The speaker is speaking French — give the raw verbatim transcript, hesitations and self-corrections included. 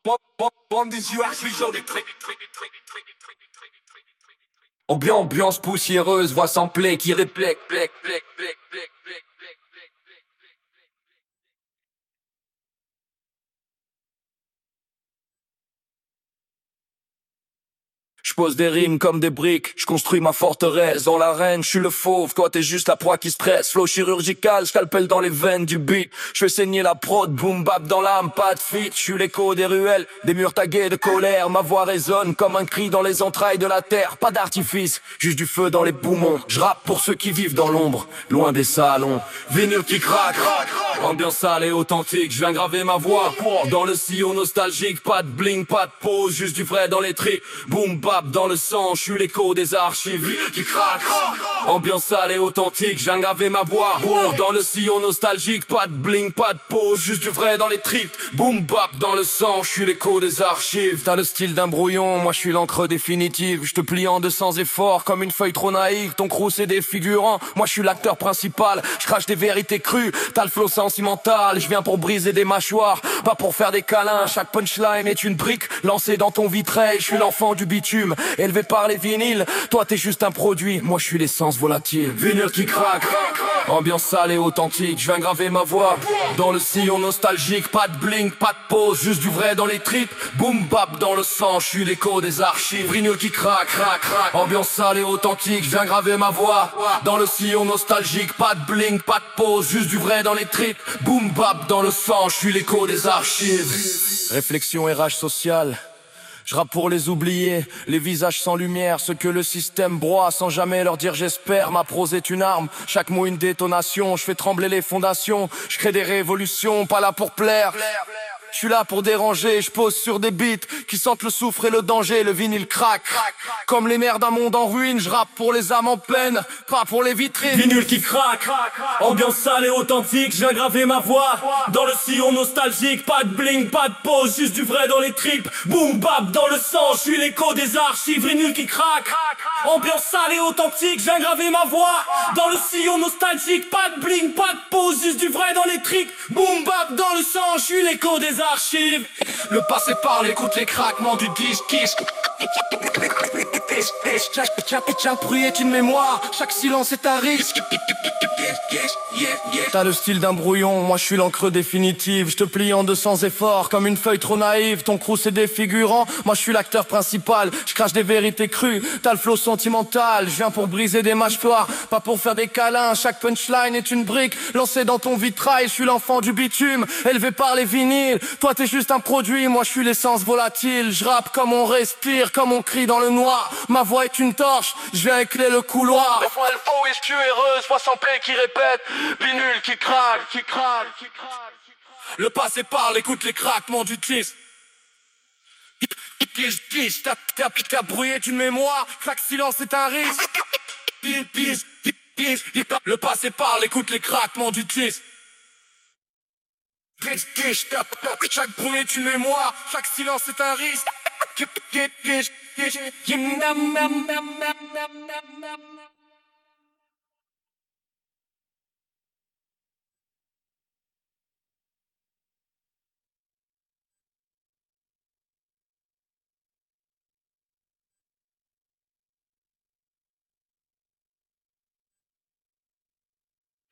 Ambiance, ambiance poussiéreuse, voix sans plaie qui réplèque, plèque, plèque, plèque, plèque, plèque. Je pose des rimes comme des briques, je construis ma forteresse. Dans l'arène, je suis le fauve, toi t'es juste la proie qui stresse. Flow chirurgical, scalpel dans les veines du beat. Je fais saigner la prod, boom bap dans l'âme, pas de fit. Je suis l'écho des ruelles, des murs tagués de colère. Ma voix résonne comme un cri dans les entrailles de la terre. Pas d'artifice, juste du feu dans les poumons. Je rappe pour ceux qui vivent dans l'ombre, loin des salons. Vinyle qui craque, ambiance sale et authentique. Je viens graver ma voix dans le sillon nostalgique. Pas de bling, pas de pause, juste du vrai dans les tripes. Boom bap dans le sang, je suis l'écho des archives qui craque. Ambiance sale et authentique, j'ai gravé ma voix dans le sillon nostalgique. Pas de bling, pas de pause, juste du vrai dans les tripes. Boom bap dans le sang, je suis l'écho des archives. T'as le style d'un brouillon, moi je suis l'encre définitive. Je te plie en deux sans effort comme une feuille trop naïve. Ton crew c'est des figurants, moi je suis l'acteur principal. Je crache des vérités crues, t'as le flow sentimental. Je viens pour briser des mâchoires, pas pour faire des câlins. Chaque punchline est une brique lancée dans ton vitrail. Je suis l'enfant du bitume, élevé par les vinyles. Toi t'es juste un produit, moi je suis l'essence volatile. Vinyle qui craque, ambiance sale et authentique. Je viens graver ma voix dans le sillon nostalgique. Pas de bling, pas de pause, juste du vrai dans les tripes. Boom bap dans le sang, je suis l'écho des archives. Vinyle qui craque, craque, craque. Ambiance sale et authentique, je viens graver ma voix dans le sillon nostalgique. Pas de bling, pas de pause, juste du vrai dans les tripes. Boom bap dans le sang, je suis l'écho des archives. Réflexion R H sociale. Je rappe pour les oubliés, les visages sans lumière, ceux que le système broie sans jamais leur dire j'espère. Ma prose est une arme, chaque mot une détonation. Je fais trembler les fondations, je crée des révolutions, pas là pour plaire. Je suis là pour déranger, je pose sur des beats qui sentent le soufre et le danger. Le vinyle craque, comme les mers d'un monde en ruine. Je rappe pour les âmes en peine, pas pour les vitrines. Vinyle qui craque, ambiance sale et authentique. Je viens graver ma voix dans le sillon nostalgique. Pas de bling, pas de pause, juste du vrai dans les tripes. Boom bap dans le sang, je suis l'écho des archives. Vinyle qui craque, ambiance sale et authentique. Je viens graver ma voix dans le sillon nostalgique. Pas de bling, pas de pause, juste du vrai dans les tripes. Boom bap dans le sang, je suis l'écho des archives. Le passé parle, écoute les craquements du disque. Chaque bruit est une mémoire, chaque silence est un risque. T'as le style d'un brouillon, moi je suis l'encre définitive. Je te plie en deux sans effort, comme une feuille trop naïve. Ton crew c'est des figurants, moi je suis l'acteur principal. Je crache des vérités crues, t'as le flow sentimental. Je viens pour briser des mâchoires, pas pour faire des câlins. Chaque punchline est une brique lancée dans ton vitrail. Je suis l'enfant du bitume, élevé par les vinyles. Toi t'es juste un produit, moi je suis l'essence volatile. Je rappe comme on respire, comme on crie dans le noir. Ma voix est une torche, je viens éclairer le couloir. Des fois elle faut et je suis heureuse, voix sans paix qui répète. Vinyle qui craque, qui craque, qui craque. Le passé parle, écoute les craquements du disque. T'as brouillé d'une mémoire, chaque silence est un risque. Le passé parle, écoute les craquements du disque. Chaque bruit est une mémoire, chaque silence est un risque.